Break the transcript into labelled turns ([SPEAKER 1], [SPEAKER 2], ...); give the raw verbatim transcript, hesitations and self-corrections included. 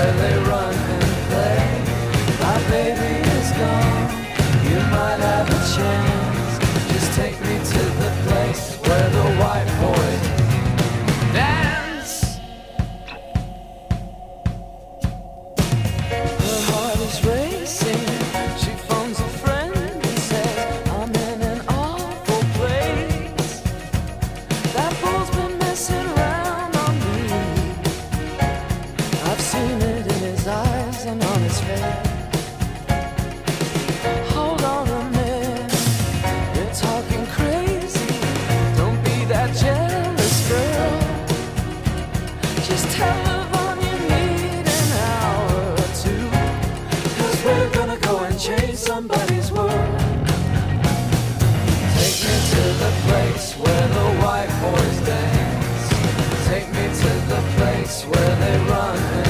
[SPEAKER 1] where they run and play. My baby is gone, you might have a chance. Just take me to the place where the white boys dance. Her heart is racing, she phones a friend and says, I'm in an awful place. That fool's been messing around on me. I've seen it in his eyes and on his face. Hold on a minute, you're talking crazy. Don't be that jealous girl. Just tell Yvonne you need an hour or two, 'cause we're gonna go and change somebody's world. Take me to the place where the white boys dance. Take me to the place where they run